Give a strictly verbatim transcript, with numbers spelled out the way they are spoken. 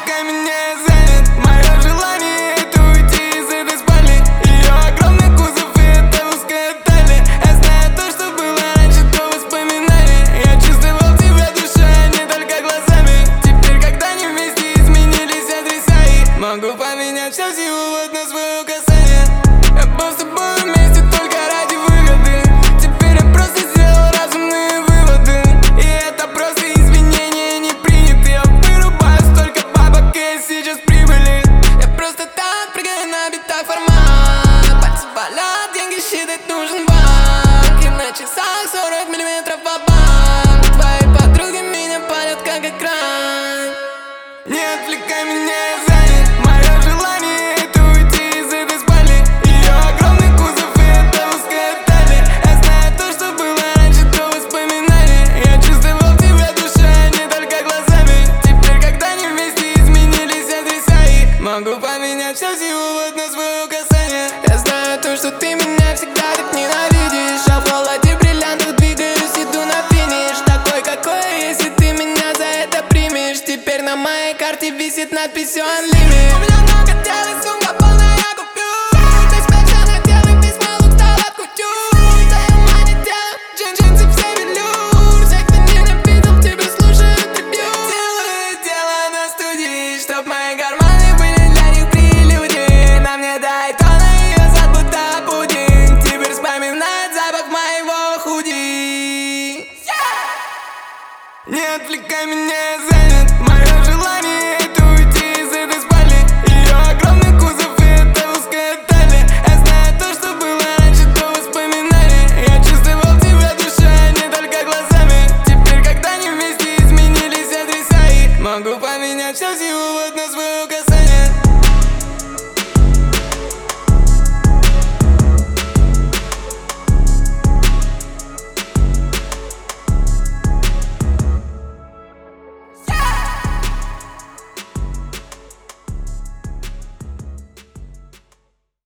отвлекай меня, занят. Мое желание — это уйти из этой спальни. Ее огромный кузов и это узкая талия. Я знаю то, что было раньше, то воспоминания. Я чувствовал тебя душой, а не только глазами. Теперь, когда не вместе, изменились адреса и могу поменять все всего в одно свое касание. Я был с тобой вместе только ради выгоды. Теперь я просто сделал разумные выводы. И это просто извинения не приняты. Я вырубаю столько бабок, и я сейчас прибыли. Я просто так прыгаю на битах формат. Пальцы болят, деньги считать нужен банк. И на часах сорок миллиметров ва-банк. Твои подруги меня палят как экран. Не отвлекай меня, я занят. Мое желание — это уйти из этой спальни. Ее огромный кузов и это узкая талия. Я знаю то, что было раньше, то воспоминания. Я чувствовал тебя душой, а не только глазами. Теперь, когда не вместе, изменились адреса и могу поменять все всего в одно свое касание. Я знаю то, что ты меня всегда так ненавидишь. А в холоде бриллиантов двигаюсь, иду на финиш. Такой, какой, если ты меня за это примешь. Теперь на моей карте висит надпись «Unlimited». У меня много дел и сумка полная, я куплю. Ты спрячь на тело, весь мой лук стал от кутюр. Твоя мать тело, джин-джинсы все велюр. Все, кто ненавидел, тебя слушают и бьют. Целое дело на студии, чтоб мои карманы были для них прелюдии. На мне дай тона, ее зад будто пудинг. Теперь вспоминает запах моего худи. Не отвлекай меня, я занят. Мое желание — это уйти из этой спальни. Ее огромный кузов и это узкая талия. Я знаю то, что было раньше, то воспоминания. Я чувствовал тебя душой, а не только глазами. Теперь, когда не вместе, изменились адреса и могу поменять все всего в одно